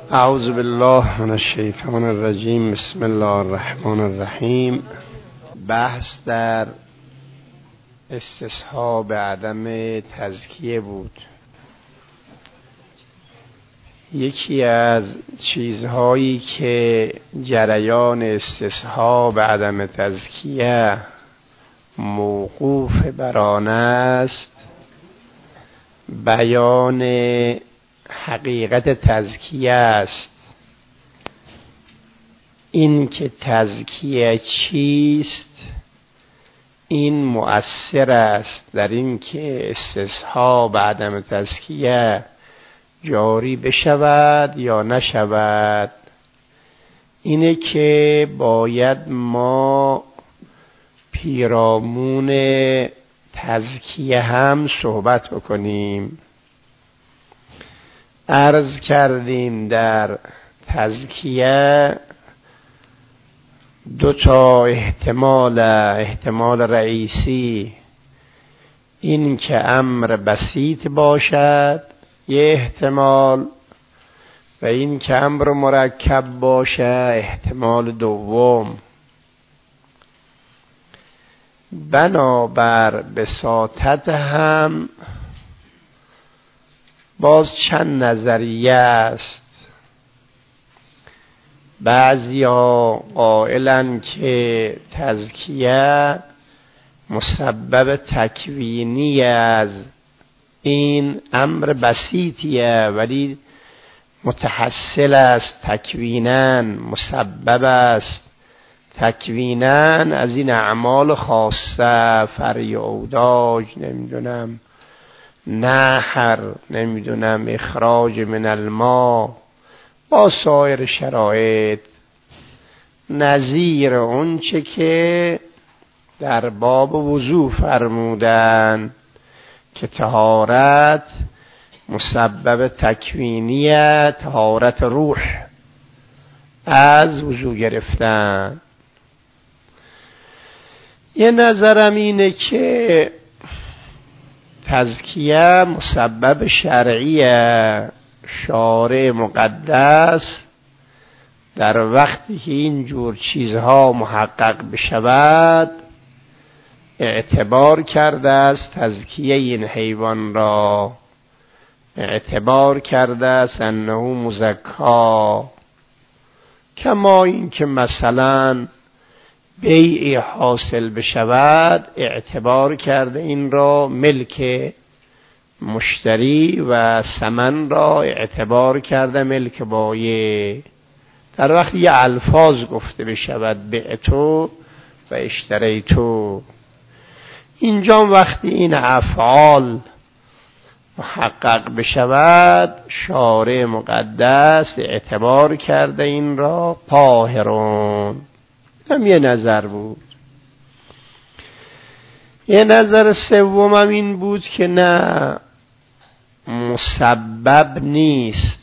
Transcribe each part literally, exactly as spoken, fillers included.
اعوذ بالله من الشیطان الرجیم. بسم الله الرحمن الرحیم. بحث در استصحاب عدم تزکیه بود. یکی از چیزهایی که جریان استصحاب عدم تزکیه موقوف بر آن است، بیان حقیقت تزکیه است. این که تزکیه چیست، این مؤثر است در این که استصحاب عدم تزکیه جاری بشود یا نشود. اینه که باید ما پیرامون تزکیه هم صحبت بکنیم. عرض کردیم در تزکیه دو تا احتمال احتمال رئیسی، این که امر بسیط باشد یه احتمال، و این که امر مرکب باشه احتمال دوم. بنابر بساطت هم باز چند نظریه است. بعضیا قائلن که تزکیه مسبب تکوینی از این امر بسیطیه، ولی متحصل است تکویناً، مسبب است تکویناً از این اعمال خاصه، فرع اوداج، نمیدونم نحر، نمیدونم اخراج من الماء، با سایر شرایط، نظیر اون چه که در باب وضو فرمودن که طهارت مسبب تکوینی طهارت روح از وضو گرفتن. یه نظرم اینه که تزکیه مسبب شرعیه. شارع مقدس در وقتی که اینجور چیزها محقق بشود اعتبار کرده است تزکیه این حیوان را، اعتبار کرده است انه مزکا. کما این که مثلا بیع حاصل بشود اعتبار کرده این را ملک مشتری و ثمن را اعتبار کرده ملک بایع. در وقتی یه الفاظ گفته بشود بعتو و اشتریتو، اینجا وقتی این افعال محقق بشود شارع مقدس اعتبار کرده این را طاهرون. هم یه نظر بود. یه نظر سومم این بود که نه، مسبب نیست.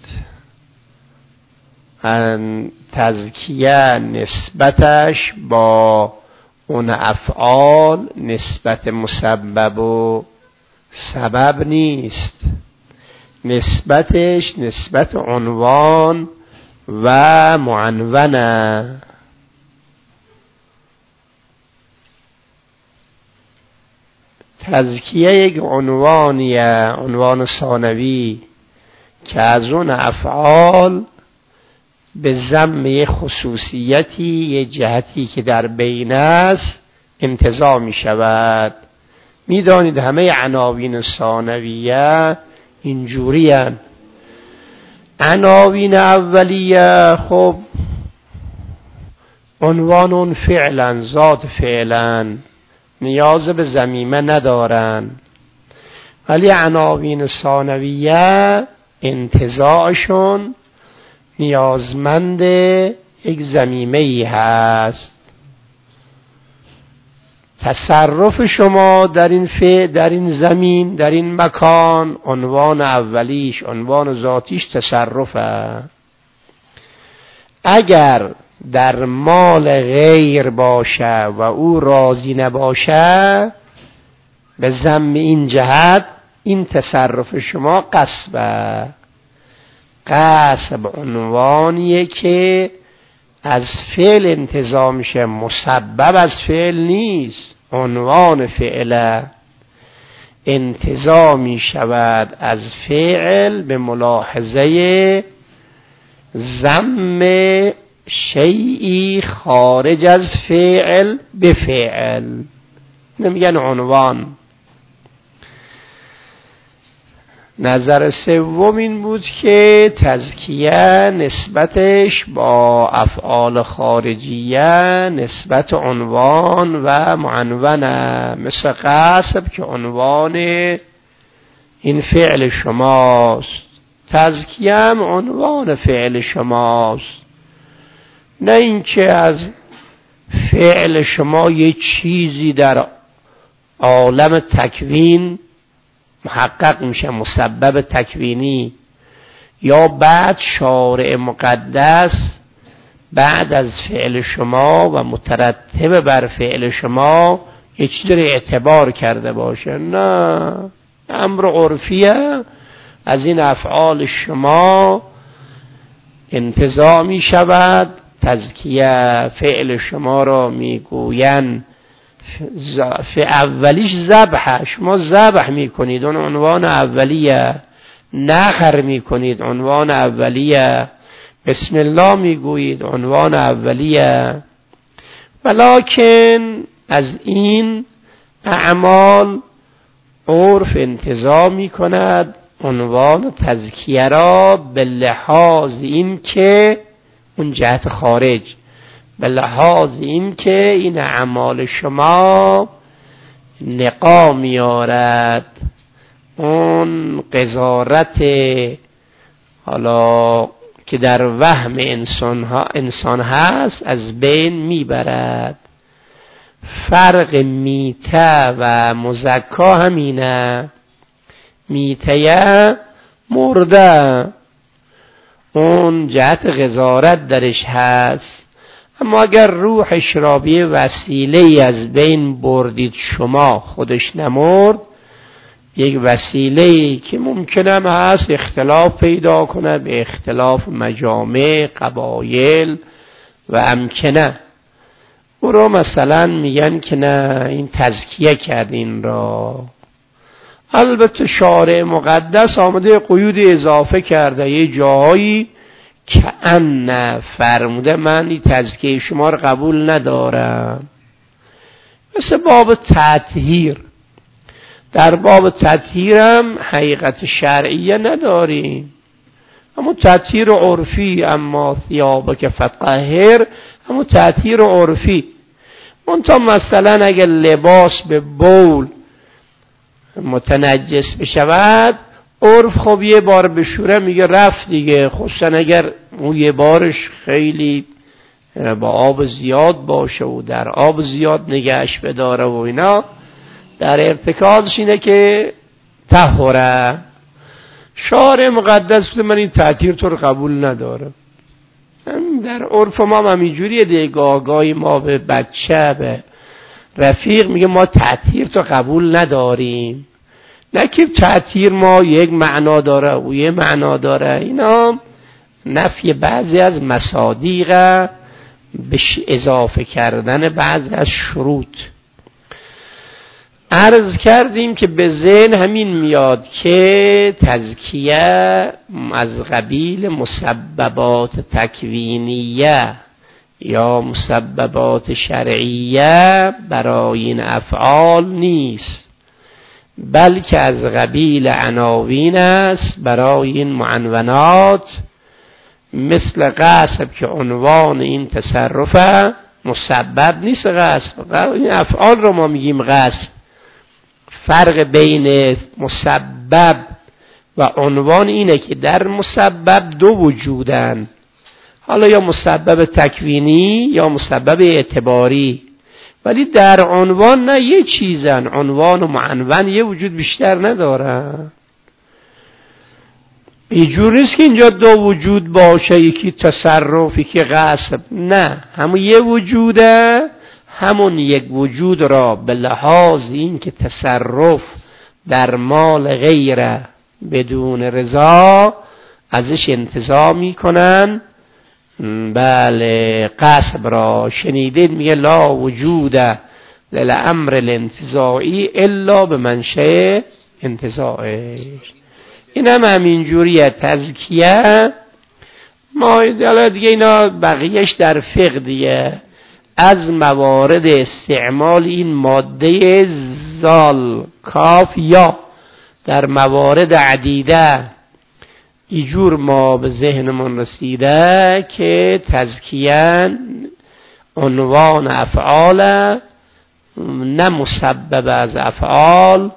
تزکیه نسبتش با اون افعال نسبت مسبب و سبب نیست، نسبتش نسبت عنوان و معنونه. تزکیه یک عنوانیه، عنوان ثانوی که از اون افعال به ضم خصوصیتی، یه جهتی که در بین است انتزاع می شود. می دانید همه عناوین ثانویه اینجوری هن. عناوین اولیه خب عنوان اون فعلا، ذات فعلا، نیاز به ضمیمه ندارن، ولی عناوین ثانویه انتزاعشون نیازمند یک ضمیمه ای هست. تصرف شما در این فعل، در این زمین، در این مکان، عنوان اولیش، عنوان ذاتیش تصرفه. اگر در مال غیر باشه و او راضی نباشه، به ضم این جهت این تصرف شما غصبه. غصب عنوانیه که از فعل انتزاع میشه، مسبب از فعل نیست. عنوان فعل انتزاع می شود از فعل به ملاحظه ضم شیئی خارج از فعل به فعل، نمیگن عنوان. نظر سوم این بود که تزکیه نسبتش با افعال خارجیه نسبت عنوان و معنونه، مثل غصب که عنوان این فعل شماست، تزکیه هم عنوان فعل شماست. نه اینکه از فعل شما یه چیزی در عالم تکوین محقق میشه، مسبب تکوینی، یا بعد شارع مقدس بعد از فعل شما و مترتب بر فعل شما یه چیزی رو اعتبار کرده باشه. نه، امر عرفیه، از این افعال شما انتزاع می شود. تزکیه فعل شما را می گوین اولیش ذبح، شما ذبح می کنید، اون عنوان اولیه. نخر می کنید، عنوان اولیه. بسم الله می گویید، عنوان اولیه. ولکن از این اعمال عرف انتزاع می کند عنوان تزکیه را به لحاظ این که اون جهت خارج، به لحاظ این که این اعمال شما نقا میارد، اون قذارت حالا که در وهم انسان ها انسان هست از بین میبرد. فرق میته و مزکا همینه. میته مرده، اون جهت غزارت درش هست. اما اگر روحش را به وسیله از بین بردید شما، خودش نمرد، یک وسیله که ممکنه هست اختلاف پیدا کنه به اختلاف مجامع، قبایل و امکنه، او را مثلا میگن که نه این تزکیه کرد این را. البته شارع مقدس آمده قیود اضافه کرده، یه جاهایی که ان فرموده من این تزکیه شما رو قبول ندارم، مثل باب تطهیر. در باب تطهیر هم حقیقت شرعیه نداریم، اما تطهیر عرفی. اما ثیابک فطهر، اما تطهیر عرفی. منتها مثلا اگر لباس به بول متنجس بشود، عرف خب یه بار بشوره میگه رفت دیگه، خصوصا اگر اون یه بارش خیلی با آب زیاد باشه و در آب زیاد نگهش بداره و اینا، در ارتکازش اینه که طهره. شارع مقدس بوده من این تطهیر تو رو قبول ندارم. در عرف ما هم همینجوریه دیگه، گاهی ما به بچه به رفیق میگه ما تطهیر تو قبول نداریم، نه که تطهیر ما یک معنا داره و یک معنا داره. اینا نفی بعضی از مصادیق به اضافه کردن بعضی از شروط. عرض کردیم که به ذهن همین میاد که تزکیه از قبیل مسببات تکوینیه یا مسببات شرعیه برای این افعال نیست، بلکه از قبیل عناوین است برای این معنونات، مثل غصب که عنوان این تصرفه مسبب نیست. غصب این افعال رو ما میگیم غصب. فرق بین مسبب و عنوان اینه که در مسبب دو وجودن، حالا یا مسبب تکوینی یا مسبب اعتباری، ولی در عنوان نه یه چیزن. عنوان و معنون یه وجود بیشتر ندارن. اینجور نیست که اینجا دو وجود باشه، یکی تصرف یکی غصب، نه، همون یه وجوده. همون یک وجود را به لحاظ این که تصرف در مال غیره بدون رضا ازش انتزاع میکنن. بله قصب را شنیدید میگه لا وجود للامر الانتزاعی الا به منشأ انتزاعش. این هم همینجوریه. تزکیه ما دیگه اینا بقیهش در فقه دیگه، از موارد استعمال این ماده زال کاف یا در موارد عدیده ایجور ما به ذهنمون رسیده که تزکیه عنوان افعال نه مسبب از افعال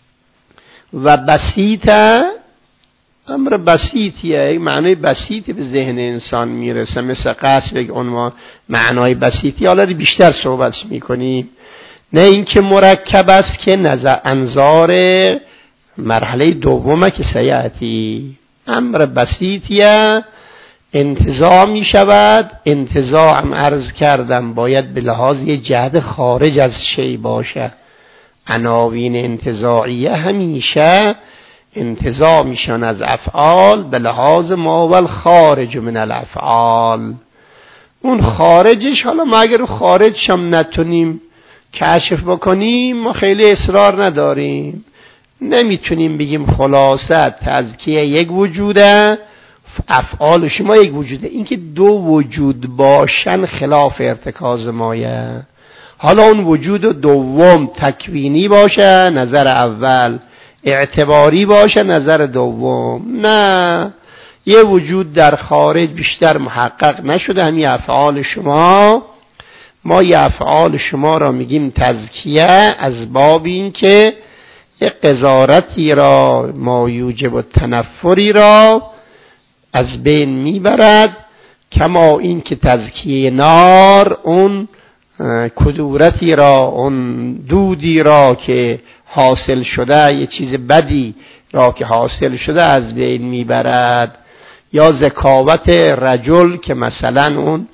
و بسیطه امر بسیطیه، معنای بسیطی به ذهن انسان میرسه، مثل قصد یک عنوان معنای بسیطی. حالا بیشتر صحبتش میکنیم، نه اینکه مرکب است که نظر انظار مرحله دومه که سیعتی امر بسیطیه انتزاع می شود. انتزاع هم عرض کردم باید به لحاظ یه جهت خارج از شی باشه. عناوین انتزاعیه همیشه انتزاع میشن از افعال به لحاظ ما ول خارج من الافعال. اون خارجش، حالا ما اگر خارجش هم نتونیم کشف بکنیم ما خیلی اصرار نداریم، نمیتونیم بگیم خلاصه تزکیه یک وجوده افعال شما یک وجوده. اینکه دو وجود باشن خلاف ارتکاز مایه. حالا اون وجود دوم تکوینی باشه نظر اول، اعتباری باشه نظر دوم، نه یه وجود در خارج بیشتر محقق نشده. همین افعال شما، ما یه افعال شما را میگیم تزکیه از باب این که یه قذارتی را ما یوجب و تنفری را از بین میبرد، کما این که تزکیه نار اون کدورتی را، اون دودی را که حاصل شده، یه چیز بدی را که حاصل شده از بین میبرد. یا ذکاوت رجل که مثلا اون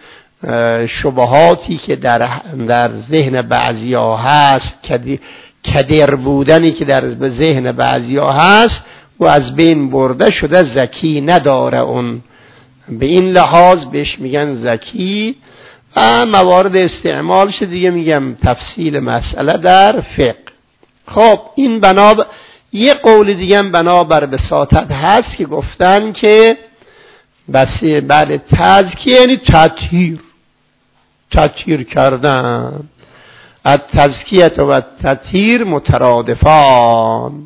شبهاتی که در در ذهن بعضیا هست، کدر بودنی که در ذهن بعضیا هست و از بین برده شده، زکی نداره اون. به این لحاظ بهش میگن زکی. و موارد استعمالش دیگه میگم تفصیل مسئله در فقه. خب این بنابر یه قول دیگه هم بنابر بساطت هست که گفتن که بس بعد تزکیه یعنی تطهیر، تطهیر کردن. از تزکیه و تطهیر مترادفان.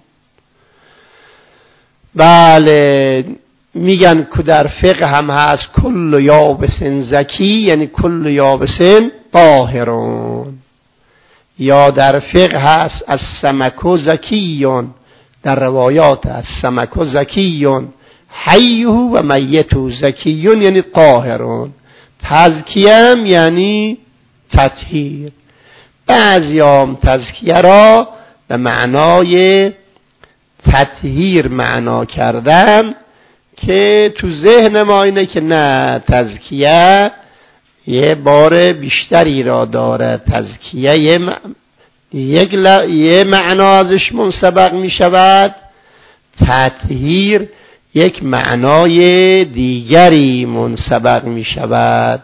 بله میگن که در فقه هم هست کل یابسن زکی یعنی کل یابسن طاهرون. یا در فقه هست از سمک زکیون، در روایات از سمک زکیون حیه و میته زکیون یعنی طاهرون. تزکیه یعنی تطهیر. بعضیام تزکیه را به معنای تطهیر معنا کردن که تو ذهن ما اینه که نه، تزکیه یه بار بیشتری را داره. تزکیه یه, م... یک ل... یه معنا ازش منسبق می شود، تطهیر یک معنای دیگری منسبق می شود.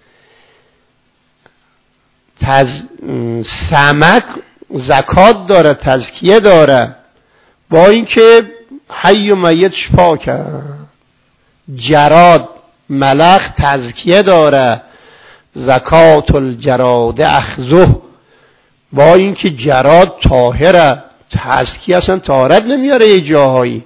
تز... سمک زکات داره، تزکیه داره، با اینکه حی و میتش پاکه. جراد ملخ تزکیه داره، زکات الجراد اخذه، با اینکه جراد طاهره، تزکیه اصلا طهارت نمیاره یه جاهایی.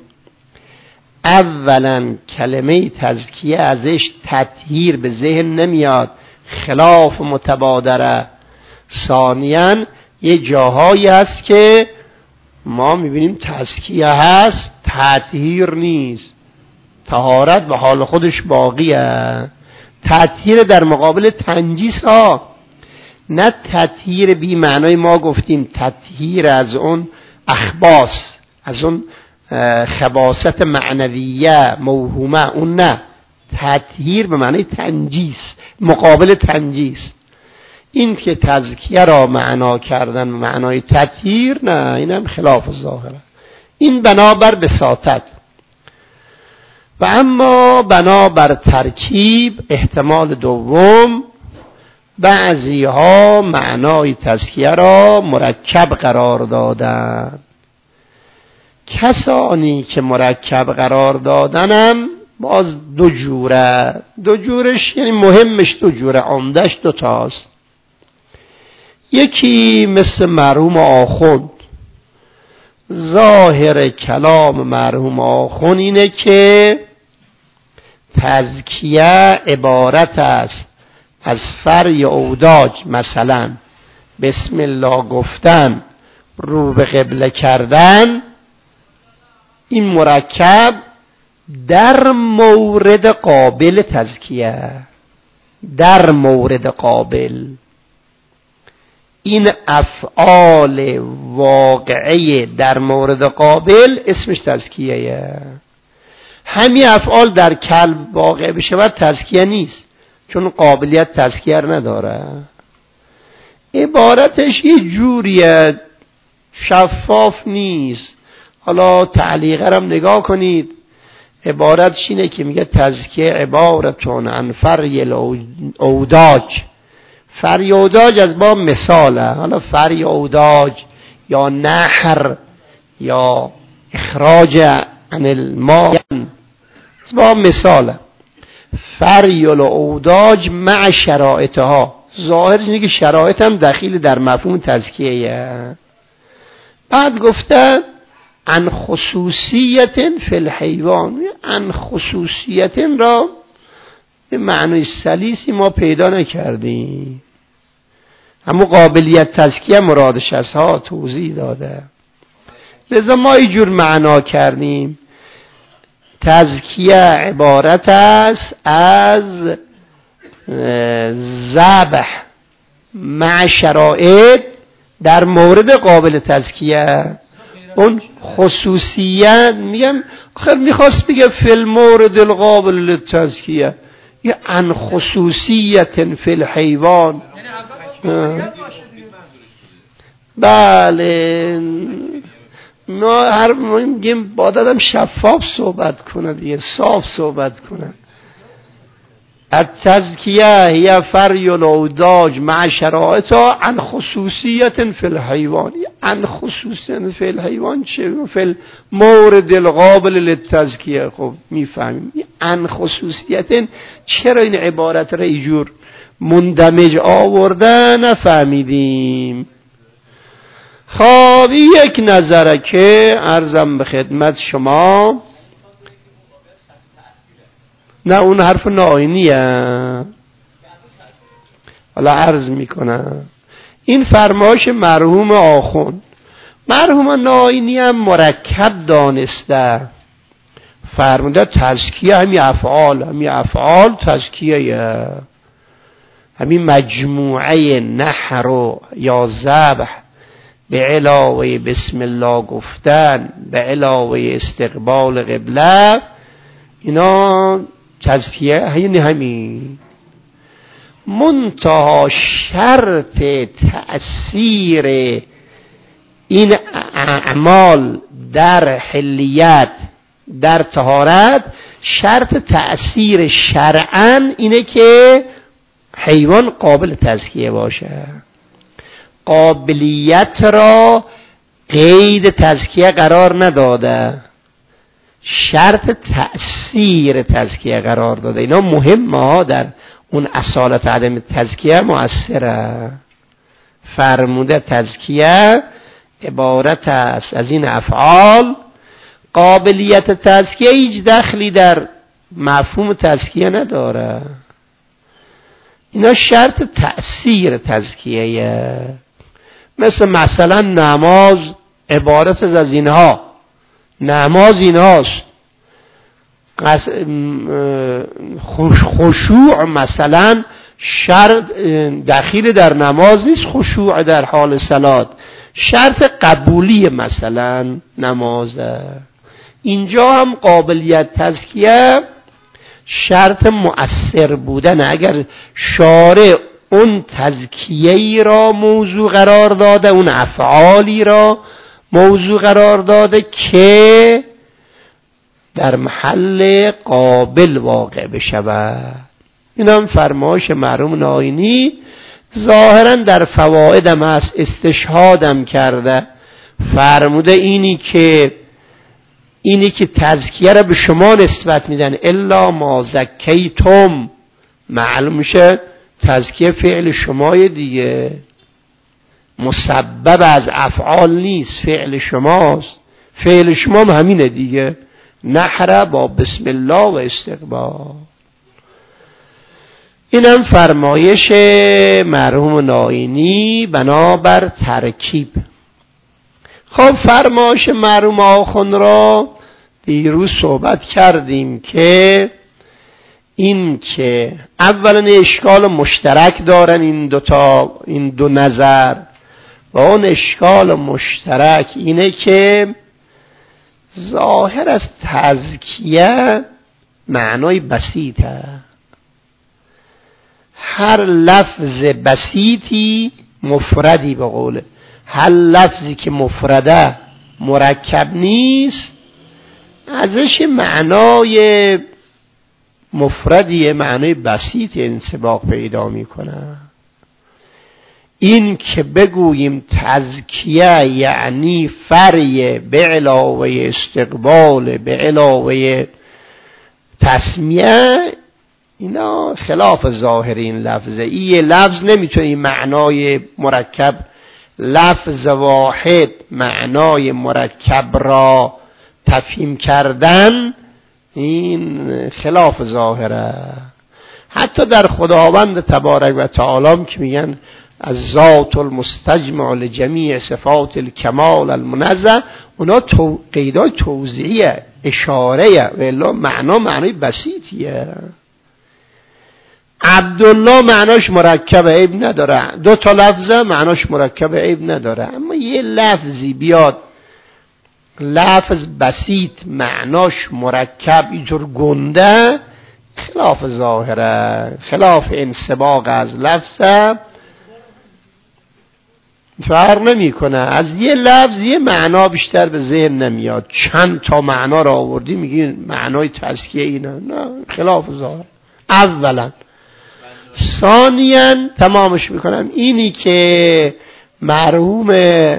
اولا کلمه تزکیه ازش تطهیر به ذهن نمیاد، خلاف متبادره. ثانیاً یه جاهایی هست که ما میبینیم تزکیه هست تطهیر نیست، طهارت به حال خودش باقیه. تطهیر در مقابل تنجیس ها، نه تطهیر بی معنای ما گفتیم تطهیر از اون اخباس، از اون خباست معنویه موهومه، اون نه، تطهیر به معنای تنجیس، مقابل تنجیس. این که تزکیه را معنا کردن معنای تطهیر، نه، این هم خلاف ظاهره. این بنابر بساطت. و اما بنا بر ترکیب احتمال دوم، بعضی ها معنای تزکیه را مرکب قرار دادند. کسانی که مرکب قرار دادنم باز دو جوره، دو جورش یعنی مهمش دو جوره، عمدش دو تاست. یکی مثل مرحوم آخوند، ظاهر کلام مرحوم آخوند اینه که تزکیه عبارت است از فرع اوداج، مثلا بسم الله گفتن، رو به قبله کردن، این مرکب در مورد قابل تزکیه، در مورد قابل، این افعال واقعه در مورد قابل اسمش تزکیه. همین افعال در کلب واقع بشه و تزکیه نیست، چون قابلیت تزکیه نداره. عبارتش یه جوریه، شفاف نیست. حالا تعلیقه هم نگاه کنید، عبارتش اینه که میگه تزکیه عبارتون عن فرع اوداج. فرع اوداج از باب مثاله، حالا فرع اوداج یا نحر یا اخراج عن الماء از باب مثاله. فرع الاوداج مع شرائطها، ظاهرش اینه که شرایط هم دخیل در مفهوم تزکیه. بعد گفته عن خصوصیت فی الحیوان، عن خصوصیت را به معنی سلیسی ما پیدا نکردیم، همون قابلیت تزکیه مرادش از ها توضیح داده، لذا ما اینجور معنا کردیم. تزکیه عبارت است از ذبح مع شرائط در مورد قابل تزکیه. اون خصوصیت میگم آخر میخواست بگه فی المورد القابل للتزکیه، یه عن خصوصیت فی الحیوان. بله ما هر میگیم باید آدم شفاف صحبت کنه دیگه، صاف صحبت کنه. التزکیه هی فرع الاوداج مع شرائطها عن خصوصیت فی الحیوان. عن خصوصیت فی الحیوان چه؟ فی المورد القابل للتزکیه. خب میفهمیم عن خصوصیت. چرا این عبارت را اینجور مندمج آورده نفهمیدیم. خب یک نظره که عرضم به خدمت شما، نه اون حرف ناینیه، حالا عرض میکنم. این فرمایش مرحوم آخوند، مرحوم ناینی هم مرکب دانسته، فرموده تزکیه همین افعال، همین افعال تزکیه، همین مجموعه نحر و یا ذبح به علاوه بسم الله گفتن، به علاوه استقبال قبله، اینا تزکیه یعنی همین. منتها شرط تأثیر این اعمال در حلیت، در طهارت، شرط تأثیر شرعاً اینه که حیوان قابل تزکیه باشه. قابلیت را قید تزکیه قرار نداده، شرط تأثیر تزکیه قرار داده. اینا مهمه ها، در اون اصالت عدم تزکیه مؤثره. فرموده تزکیه عبارت است از این افعال، قابلیت تزکیه هیچ دخلی در مفهوم تزکیه نداره. اینا شرط تأثیر تزکیه. مثل مثلا نماز عبارت از اینها، نماز اینهاست. خشوع مثلا شرط دخیل در نماز نیست، خشوع در حال صلات شرط قبولی مثلا نمازه. اینجا هم قابلیت تزکیه شرط مؤثر بودن. اگر شارع اون تزکیه‌ای را موضوع قرار داده، اون افعالی را موضوع قرار داده که در محل قابل واقع بشود. این هم فرمایش مرحوم ناینی ظاهرا در فوائدم هست، استشهادم کرده، فرموده اینی که اینی که تزکیه را به شما نسبت میدن الا ما زکیتم، معلوم میشه تزکیه فعل شمای دیگه، مسبب از افعال نیست، فعل شماست، فعل شما هم همینه دیگه، نحره با بسم الله و استقبال. اینم فرمایش مرحوم ناینی بنابر ترکیب. خب فرمایش مرحوم آخوند را دیروز صحبت کردیم که این که اولا اشکال مشترک دارن این دو تا این دو نظر، و اون اشکال مشترک اینه که ظاهر از تزکیه معنای بسیطه، هر لفظ بسیطی مفردی به قوله، هر لفظی که مفرده مرکب نیست ازش معنای مفردی معنای بسیط انسباق پیدا میکنه. این که بگوییم تزکیه یعنی فریه به علاوه استقبال به علاوه تسمیه، اینا خلاف ظاهر این لفظه. این لفظ نمیتونه معنای مرکب، لفظ واحد معنای مرکب را تفهیم کردن، این خلاف ظاهره. حتی در خداوند تبارک و تعالی که میگن از ذات المستجمع لجمیع صفات الکمال المنزه، اونا تو قیدای توضیحیه، اشارهیه، ولی معنا معنای بسیطیه. عبدالله معناش مرکبه، عیب نداره، دو تا لفظه معناش مرکبه، عیب نداره. اما یه لفظی بیاد لفظ بسیط معناش مرکب اینطور گنده، خلاف ظاهره، خلاف انسباق از لفظه، فرق نمی کنه. از یه لفظ یه معنا بیشتر به ذهن نمیاد، چند تا معنا را آوردی میگی معنای تزکیه اینه، نه، خلاف ظاهر. اولا ثانیاً تمامش میکنم، اینی که مرحوم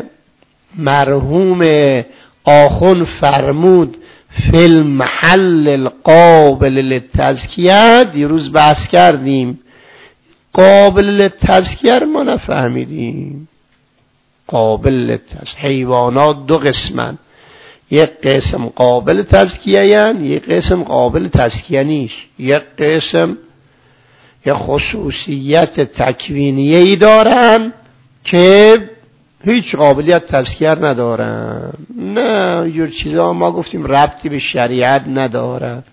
مرحوم آخون فرمود فی المحل القابل للتزکیه، دیروز بحث کردیم قابل للتزکیه رو ما نفهمیدیم. قابل للتزکیه، حیوانات دو قسمن، یک قسم قابل تزکیه یعنی یک قسم قابل تزکیه نیست، یک قسم یک خصوصیت تکوینیه‌ای دارن که هیچ قابلیت تزکیه ندارن. نه، اینجور چیزا ما گفتیم ربطی به شریعت نداره.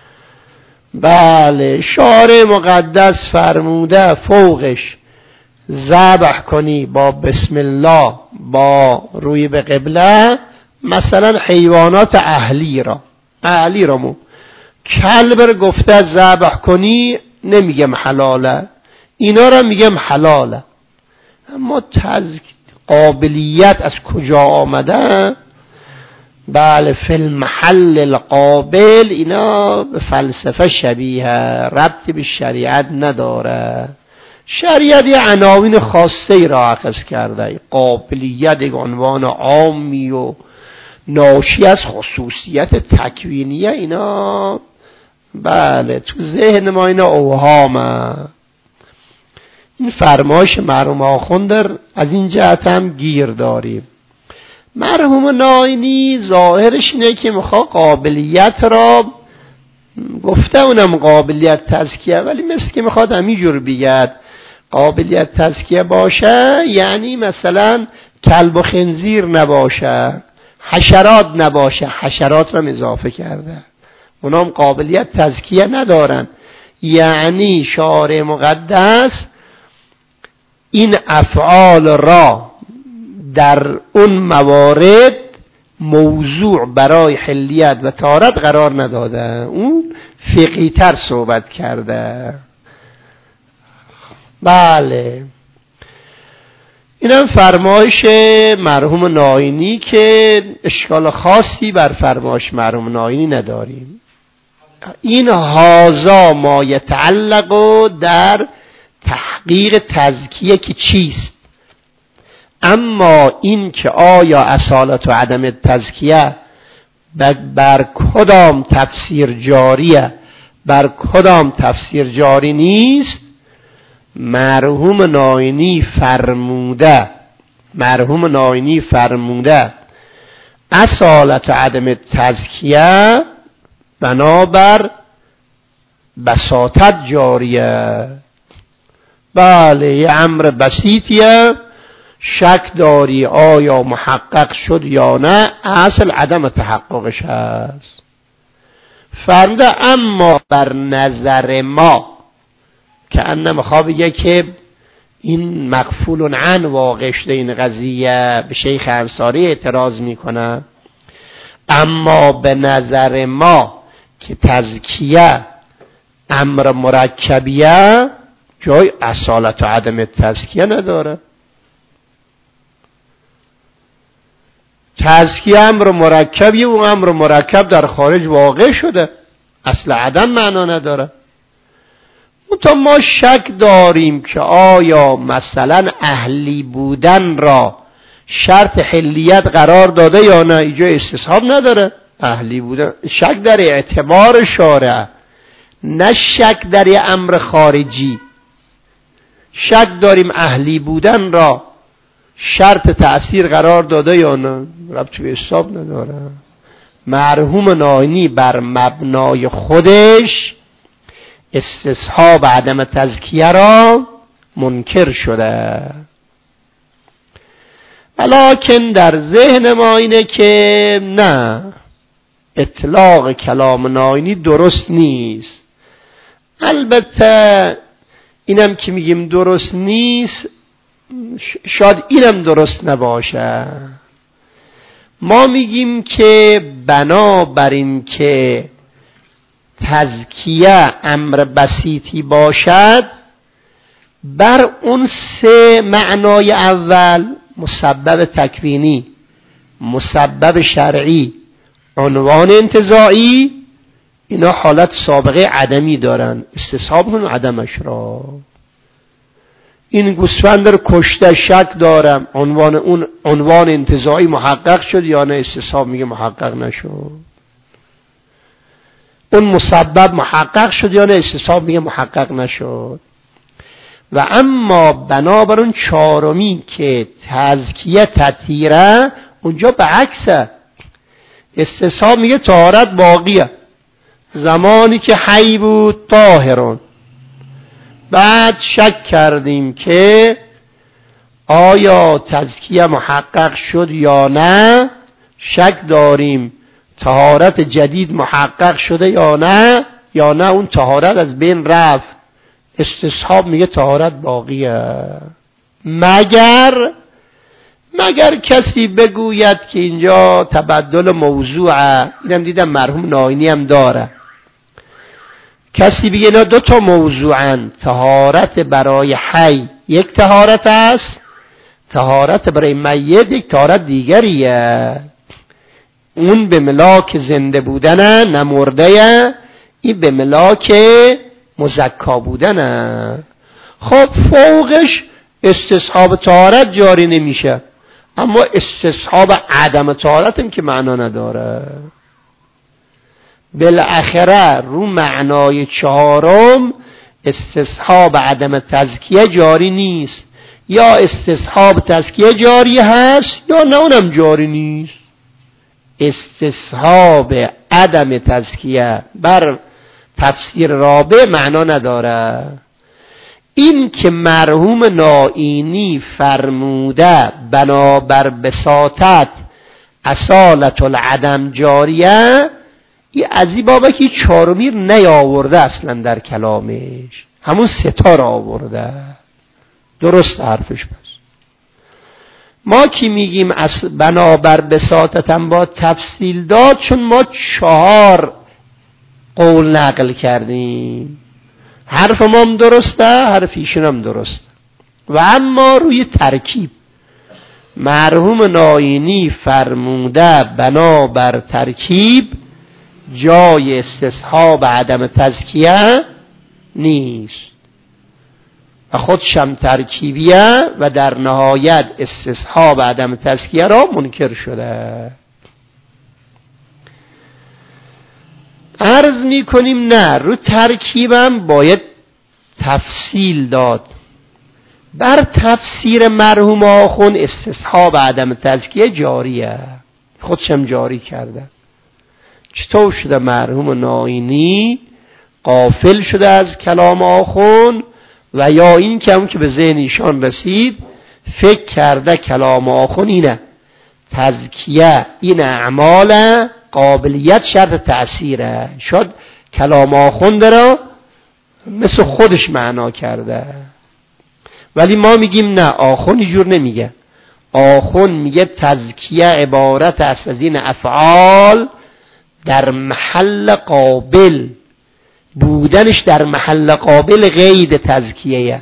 بله، شارع مقدس فرموده فوقش ذبح کنی با بسم الله با روی به قبله، مثلا حیوانات اهلی را اهلی را مو کلب را گفته ذبح کنی، نمیگم حلاله، اینا را میگم حلاله. اما تزک قابلیت از کجا آمده؟ بله، فی المحل القابل، اینا به فلسفه شبیه، ربطی به شریعت نداره. شریعت یه عناوین خاصی را اخذ کرده، قابلیت یک عنوان عامی و ناشی از خصوصیت تکوینیه، اینا بله تو ذهن ما اینا اوهامه. این فرمایش مرحوم آخوند از این جهت هم گیر داریم. مرحوم ناینی ظاهرش اینه که میخواد قابلیت را گفته، اونم قابلیت تزکیه، ولی مثل که میخواد همینجور بگد قابلیت تزکیه باشه یعنی مثلا کلب و خنزیر نباشه، حشرات نباشه، حشرات را اضافه کرده، اونام قابلیت تزکیه ندارن. یعنی شارع مقدس این افعال را در اون موارد موضوع برای حلیت و طهارت قرار نداده، اون فقهی تر صحبت کرده. بله، اینم فرمایش مرحوم ناینی که اشکال خاصی بر فرمایش مرحوم ناینی نداریم. این هازا ما یتعلق در تحقیق تزکیه که چیست، اما این که آیا اصالت و عدم تزکیه بر کدام تفسیر جاریه بر کدام تفسیر جاری نیست، مرحوم ناینی فرموده مرحوم ناینی فرموده اصالت و عدم تزکیه بنابر بساطت جاریه. بله یه امر بسیطیه، شک داری آیا محقق شد یا نه، اصل عدم تحققش هست. فرموده اما بر نظر ما، که انه میخواه بگه که این مغفول عن واقع شده این قضیه، به شیخ انصاری اعتراض میکنه، اما به نظر ما که تزکیه امر مرکبیه جای اصالت و عدم تزکیه نداره. تزکیه امر مرکبیه و امر مرکب در خارج واقع شده، اصل عدم معنا نداره. تا ما شک داریم که آیا مثلا اهلی بودن را شرط حلیت قرار داده یا نه، اینجا استصحاب نداره. اهلی بودن شک در اعتبار شارع، نه شک در امر خارجی. شک داریم اهلی بودن را شرط تأثیر قرار داده یا نه، ربطی به حساب نداره. مرحوم ناینی بر مبنای خودش استصحاب عدم تزکیه را منکر شده. ولیکن در ذهن ما اینه که نه، اطلاق کلام ناینی درست نیست. البته اینم که میگیم درست نیست، شاید اینم درست نباشه. ما میگیم که بنابراین که تزکیه امر بسیطی باشد، بر اون سه معنای اول، مسبب تکوینی، مسبب شرعی، عنوان انتزاعی، اینا حالت سابقه عدمی دارن، استصحاب کنن عدمش را. این گوسفند رو کشته شک دارم، عنوان اون عنوان انتزاعی محقق شد یا نه، استصحاب میگه محقق نشد. اون مسبب محقق شد یا نه، استصحاب میگه محقق نشد. و اما بنابر اون چهارمی که تزکیه تطهیره، اونجا به عکسه، استصحاب میگه طهارت باقیه، زمانی که حی بود طاهرون. بعد شک کردیم که آیا تزکیه محقق شد یا نه، شک داریم طهارت جدید محقق شده یا نه، یا نه اون طهارت از بین رفت، استصحاب میگه طهارت باقیه. مگر مگر کسی بگوید که اینجا تبدل موضوعه، اینم دیدم مرحوم ناینی هم داره، کسی بگه اینا دو تا موضوعن، طهارت برای حی یک طهارت است، طهارت برای میت یک طهارت دیگریه. اون به ملاک زنده بودنه نه مرده، این به ملاک مزکا بودنه. خب فوقش استصحاب طهارت جاری نمیشه، اما استصحاب عدم طهارت هم که معنا نداره. بالاخره رو معنای چهارم استصحاب عدم تزکیه جاری نیست، یا استصحاب تزکیه جاری هست یا نه اونم جاری نیست. استصحاب عدم تزکیه بر تفسیر رابع معنا نداره. این که مرحوم ناینی فرموده بنابر بساطت اصالت العدم جاریه، این از این بابکی چهارمی نیاورده اصلا در کلامش، همون ستا را آورده. درست حرفش. پس ما که میگیم بنابر بساطتم با تفصیل داد، چون ما چهار قول نقل کردیم، حرف ما هم درسته، حرف ایشون هم درسته، و اما روی ترکیب مرحوم ناینی فرموده بنابر ترکیب جای استصحاب عدم تزکیه نیست و خودشم ترکیبیه و در نهایت استصحاب عدم تزکیه را منکر شده. عرض می کنیم نه، رو ترکیبم باید تفصیل داد. بر تفسیر مرحوم آخوند استصحاب عدم تزکیه جاریه، خودشم جاری کرده. چطور شده مرحوم ناینی غافل شده از کلام آخوند و یا این که هم که به ذهن ایشان رسید فکر کرده کلام آخوند اینه تزکیه این اعمال قابلیت شرط تأثیره، شاید کلام آخوند را مثل خودش معنا کرده. ولی ما میگیم نه، آخوند اینجور نمیگه. آخوند میگه تزکیه عبارت است از این افعال در محل قابل بودنش، در محل قابل قید تزکیه.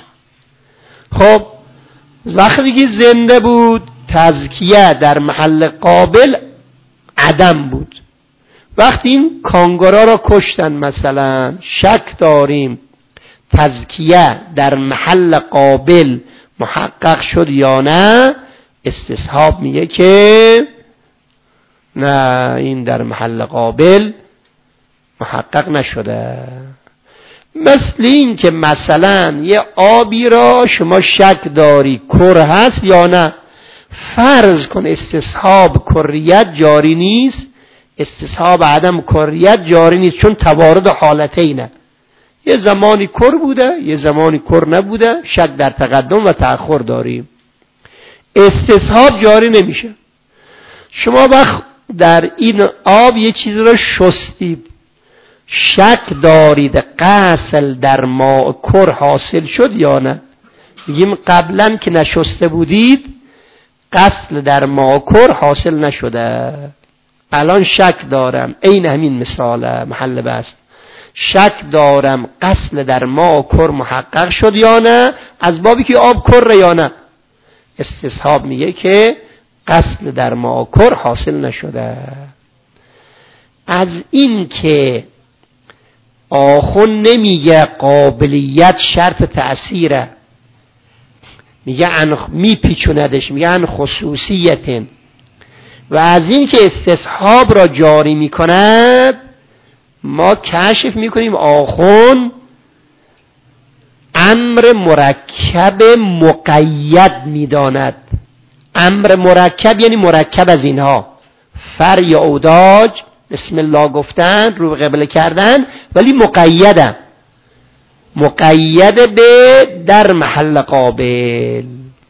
خب وقتی که زنده بود تزکیه در محل قابل عدم بود. وقتی این کانگورا را کشتن مثلا شک داریم تزکیه در محل قابل محقق شد یا نه، استصحاب میگه که نه، این در محل قابل محقق نشده. مثل این که مثلا یه آبی را شما شک داری کر هست یا نه، فرض کن استصحاب کریت جاری نیست، استصحاب عدم کریت جاری نیست، چون توارد حالتینه، یه زمانی کر بوده یه زمانی کر نبوده، شک در تقدم و تأخر داریم، استصحاب جاری نمیشه. شما وقت در این آب یه چیز را شستید، شک دارید غسل در ماء کر حاصل شد یا نه، میگیم قبلا که نشسته بودید غسل در ماء کر حاصل نشده، الان شک دارم، این همین مثال محل بحث، شک دارم غسل در ماء کر محقق شد یا نه، از بابی که آب کر یا نه، استصحاب میگه که غسل در ماء کر حاصل نشده. از این که آخوند نمیگه قابلیت شرط تأثیره، میگه ان میپیچوندش، میگه ان خصوصیت، و از این که استصحاب را جاری میکند ما کشف میکنیم آخوند امر مرکب مقید میداند. امر مرکب یعنی مرکب از اینها، فر یا اوداج، بسم الله گفتن، رو به قبله کردن، ولی مقیدم، مقید به در محل قابل.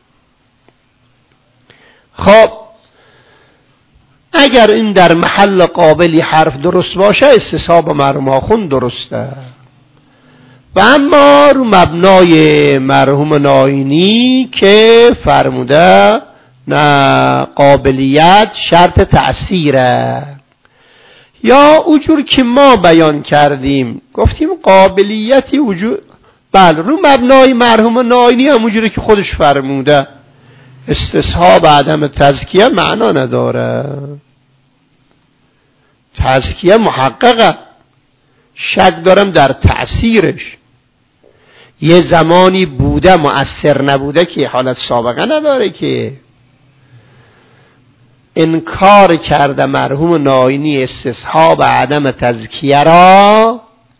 خب اگر این در محل قابلی حرف درست باشه استصحاب مرحوم آخوند درسته. و اما رو مبنای مرحوم ناینی که فرموده نه قابلیت شرط تأثیره، یا اونجور که ما بیان کردیم گفتیم قابلیتی وجود، بله رو مبنای مرحوم ناینی هم اونجوری که خودش فرموده استصحاب عدم تزکیه معنا نداره، تزکیه محققه، شک دارم در تأثیرش، یه زمانی بوده مؤثر نبوده که حالت سابقه نداره که. انکار کرده مرحوم ناینی استصحاب عدم تزکیه را،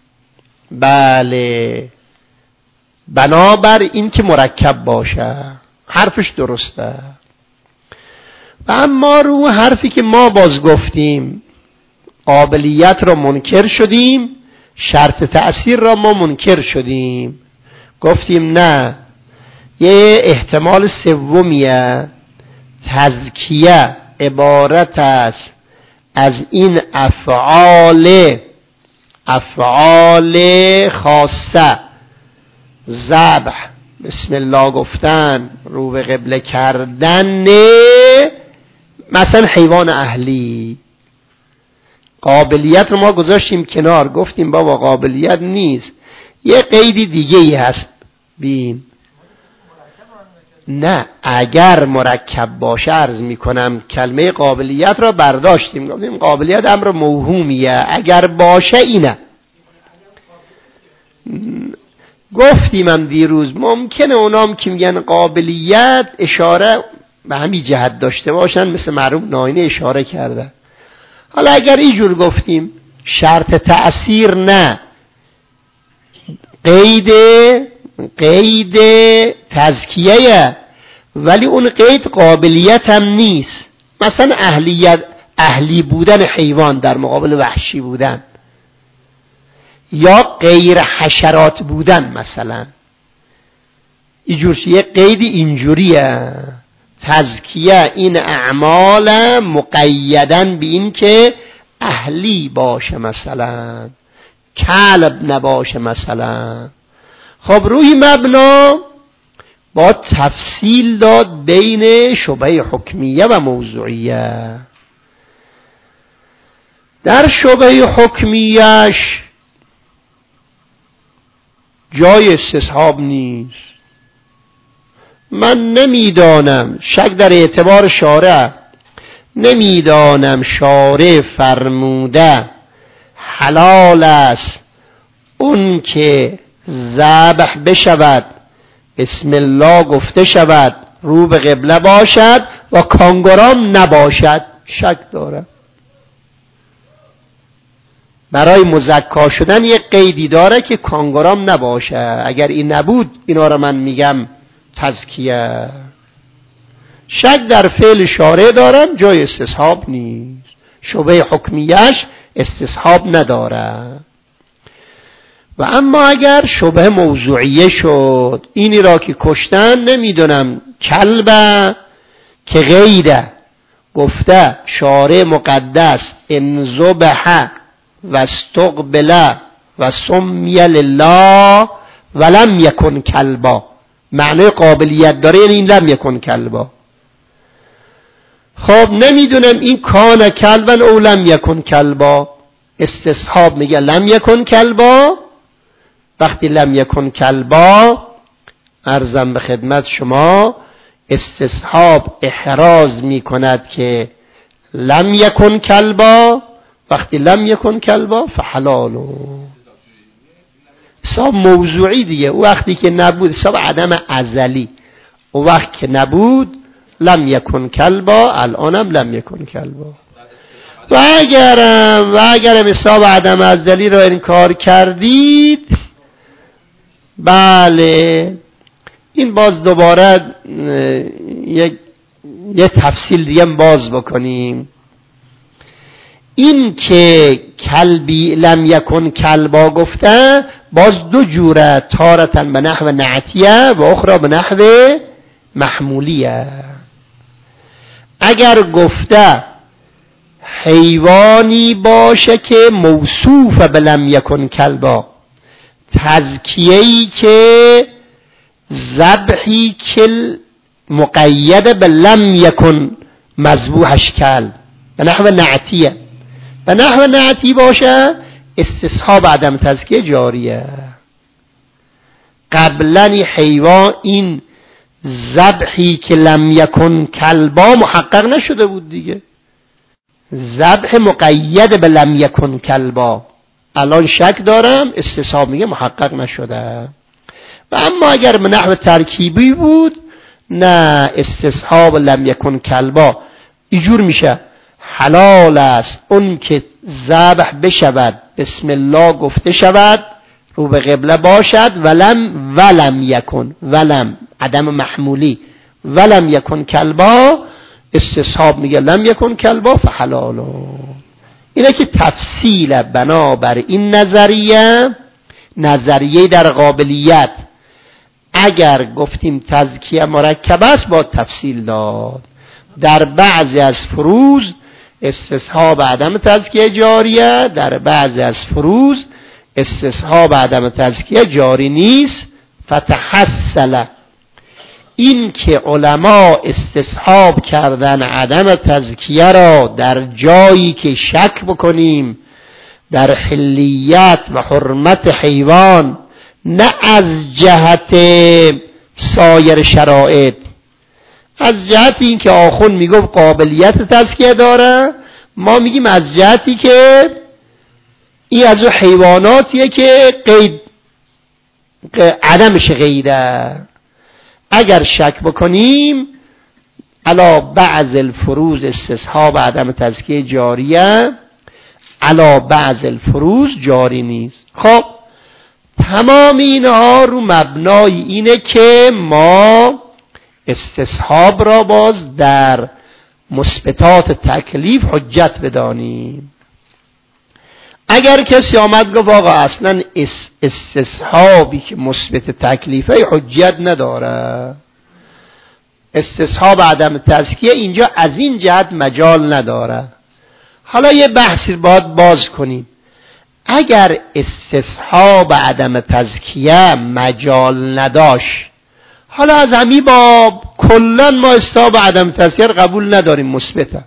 بله بنابر این که مرکب باشه، حرفش درسته. و اما رو حرفی که ما باز گفتیم قابلیت را منکر شدیم، شرط تأثیر را ما منکر شدیم، گفتیم نه، یه احتمال سومیه، تزکیه عبارت است از این افعال افعال خاصه، ذبح، بسم الله گفتن، رو به قبله کردن، مثلا حیوان اهلی. قابلیت رو ما گذاشتیم کنار، گفتیم بابا قابلیت نیست، یه قیدی دیگه ای هست بین. نه اگر مرکب باشه عرض میکنم کلمه قابلیت را برداشتیم، گفتیم قابلیت امر موهومیه، اگر باشه اینه. گفتیم هم دیروز ممکنه اونام که میگن قابلیت اشاره به همین جهت داشته باشن، مثل مرحوم ناینی اشاره کرده. حالا اگر اینجور گفتیم شرط تأثیر نه، قید قید تزکیه، ولی اون قید قابلیت هم نیست. مثلا اهلیت، اهلی بودن حیوان در مقابل وحشی بودن، یا غیر حشرات بودن مثلا، اینجور یه قیدی اینجوریه. تزکیه این اعمال مقیدن به این که اهلی باشه، مثلا کلب نباشه مثلا. خب روی مبنا با تفصیل داد بین شبهه حکمیه و موضوعیه. در شبهه حکمیهش جای استصحاب نیست. من نمیدانم، شک در اعتبار شارع، نمیدانم شارع فرموده حلال است اون که ذبح بشود، بسم الله گفته شود، رو به قبله باشد و کانگورام نباشد. شک داره. برای مزکا شدن یک قیدی داره که کانگورام نباشه. اگر این نبود اینا رو من میگم تزکیه. شک در فعل شارع دارم، جای استصحاب نیست. شبهه حکمیش استصحاب نداره. و اما اگر شبهه موضوعیه شد، اینی را که کشتن نمیدونم کلبه که غیره گفته شارع مقدس ان ذبح و استقبل و سمی لله ولم یکن کلبا، معنی قابلیت داره، یعنی این لم یکن کلبا. خب نمیدونم این کان کلبن او لم یکن کلبا. استصحاب میگه لم یکن کلبا. وقتی لم یکن کلبا، عرضم به خدمت شما، استصحاب احراز میکند که لم یکن کلبا. وقتی لم یکن کلبا فحلالو، حساب موضوعی دیگه. او وقتی که نبود حساب عدم ازلی، او وقت که نبود لم یکن کلبا، الانم لم یکن کلبا. و اگرم و اگرم حساب عدم ازلی را انکار کردید، بله این باز دوباره یک یه تفصیل دیگه باز بکنیم. این که کلبی لم یکن کلبا گفته باز دو جوره، تارتن به نحو نعتیه و اخرى به نحو محمولیه. اگر گفته حیوانی باشه که موصوف به لم یکن کلبا، تزکیه‌ای که ذبحی که مقید به لم یکن مذبوحش کلب، به نحو نعتیه، به نحو نعتی باشه، استصحاب عدم تزکیه جاریه. قبلا حیوان این ذبحی که لم یکن کلبا محقق نشده بود دیگه، ذبح مقید به لم یکن کلبا. الان شک دارم، استصحاب میگه محقق نشده. و اما اگر به نحو ترکیبی بود، نه استصحاب لم یکن کلبا اینجور میشه حلال است اون که ذبح بشود، بسم الله گفته شود، رو به قبله باشد، ولم ولم یکن، ولم عدم محمولی، ولم یکن کلبا، استصحاب میگه لم یکن کلبا فحلالو. اینه که تفصیل بنابر این نظریه، نظریه در قابلیت، اگر گفتیم تزکیه مرکب است با تفصیل داد. در بعضی از فروض استصحاب عدم تزکیه جاریه، در بعضی از فروض استصحاب عدم تزکیه جاری نیست. فتحصل، این که علما استصحاب کردن عدم تزکیه را در جایی که شک بکنیم در حلیت و حرمت حیوان، نه از جهت سایر شرایط، از جهتی این که آخوند میگفت قابلیت تزکیه داره، ما میگیم از جهتی که این از اون حیواناتیه که قید عدمش قیده. اگر شک بکنیم علا بعض الفروض استصحاب عدم تزکیه جاریه، علا بعض الفروض جاری نیست. خب تمام اینها رو مبنای اینه که ما استصحاب را باز در مثبتات تکلیف حجت بدانیم. اگر کسی آمد گفت آقا اصلا استصحابی که مثبت تکلیفه حجت نداره، استصحاب عدم تزکیه اینجا از این جهت مجال نداره، حالا یه بحثی باید باز کنیم. اگر استصحاب عدم تزکیه مجال نداشت، حالا از همین باب کلن ما استصحاب عدم تزکیه قبول نداریم مثبته،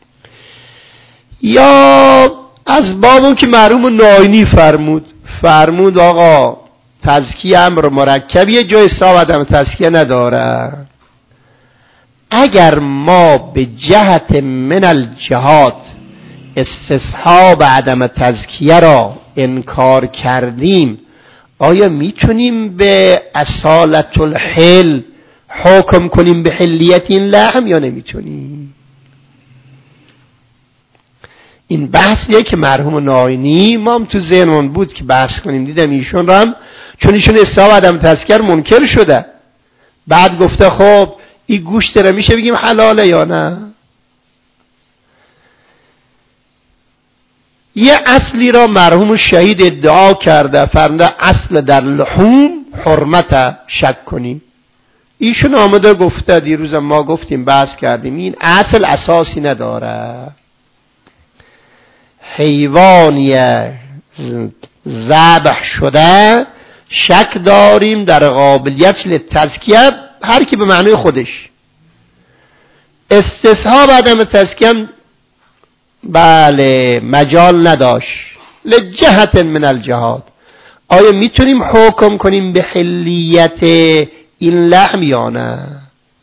یا از بابون که مرحوم ناینی فرمود فرمود آقا تزکیه امر مرکبیه، جای استصحاب عدم تزکیه نداره. اگر ما به جهت من الجهات استصحاب عدم تزکیه را انکار کردیم، آیا میتونیم به اصالت الحل حکم کنیم به حلیت این لحم یا نمیتونیم؟ این بحثیه که مرحوم ناینی ما هم تو ذهنمون بود که بحث کنیم، دیدم ایشون را هم چون ایشون استصحاب عدم تزکیه منکر شده، بعد گفته خب این گوشت را میشه بگیم حلاله یا نه؟ یه اصلی را مرحوم شهید ادعا کرده، فرموده اصل در لحوم حرمت شک کنیم. ایشون آمده گفته، دیروز ما گفتیم بحث کردیم، این اصل اساسی نداره. حیوانی ذبح شده شک داریم در قابلیت لتزکیه، هر کی به معنی خودش. استصحاب عدم تزکیه بله مجال نداشت لجهت من الجهات. آیا میتونیم حکم کنیم به حلیت این لحم یا نه؟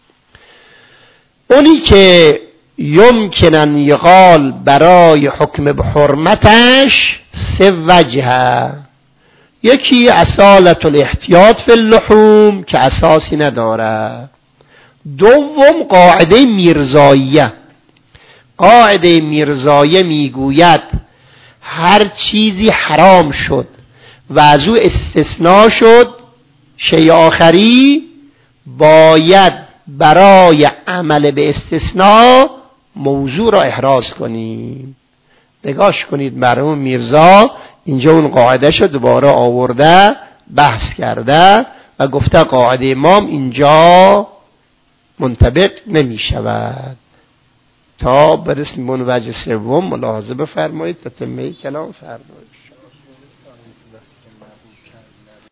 اونی که یمکنن یقال برای حکم به حرمتش سه وجهه. یکی اصالت الاحتیاط فی اللحوم که اساسی نداره. دوم قاعده میرزاییه. قاعده میرزاییه میگوید هر چیزی حرام شد و از او استثناء شد شیء آخری، باید برای عمل به استثناء موضوع را احراز کنیم. نگاش کنید مرحوم میرزا اینجا اون قاعده شو دوباره آورده بحث کرده و گفته قاعده امام اینجا منطبق نمی شود. تا برسیم به وجه سوم ملاحظه بفرمایید، تتمه کلام فرمایید.